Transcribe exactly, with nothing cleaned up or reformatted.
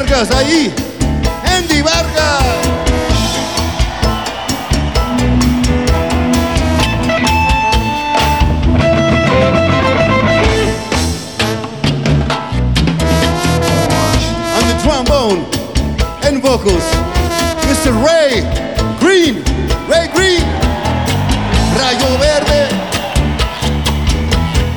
Vargas ahí, Andy Vargas. On the trombone and vocals, Mister Ray Green, Ray Green, Rayo Verde.